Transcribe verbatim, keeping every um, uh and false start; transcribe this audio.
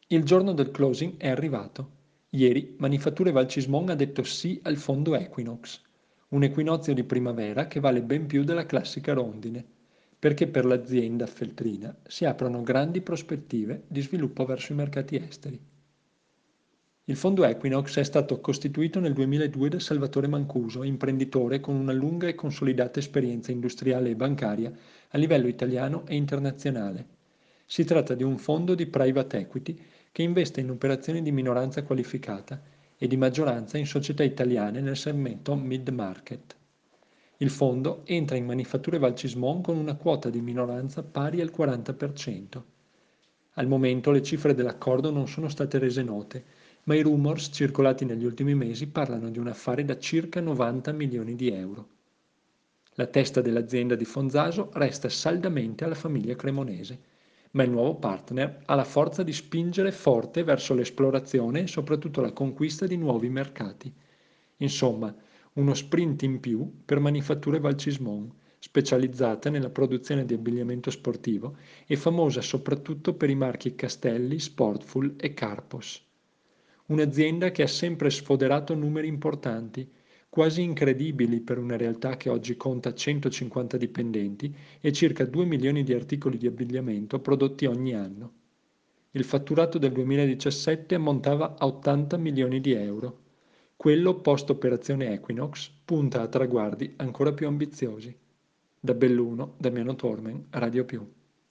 Il giorno del closing è arrivato. Ieri Manifatture Valcismon ha detto sì al fondo Equinox, un equinozio di primavera che vale ben più della classica rondine, perché per l'azienda feltrina si aprono grandi prospettive di sviluppo verso i mercati esteri. Il fondo Equinox è stato costituito nel duemiladue da Salvatore Mancuso, imprenditore con una lunga e consolidata esperienza industriale e bancaria a livello italiano e internazionale. Si tratta di un fondo di private equity che investe in operazioni di minoranza qualificata e di maggioranza in società italiane nel segmento mid-market. Il fondo entra in Manifatture Valcismon con una quota di minoranza pari al quaranta per cento. Al momento le cifre dell'accordo non sono state rese note, ma i rumors circolati negli ultimi mesi parlano di un affare da circa novanta milioni di euro. La testa dell'azienda di Fonzaso resta saldamente alla famiglia cremonese, ma il nuovo partner ha la forza di spingere forte verso l'esplorazione e soprattutto la conquista di nuovi mercati. Insomma, uno sprint in più per Manifatture Valcismon, specializzata nella produzione di abbigliamento sportivo e famosa soprattutto per i marchi Castelli, Sportful e Carpos. Un'azienda che ha sempre sfoderato numeri importanti, quasi incredibili per una realtà che oggi conta centocinquanta dipendenti e circa due milioni di articoli di abbigliamento prodotti ogni anno. Il fatturato del duemiladiciassette ammontava a ottanta milioni di euro. Quello post operazione Equinox punta a traguardi ancora più ambiziosi. Da Belluno, Damiano Tormen, Radio Più.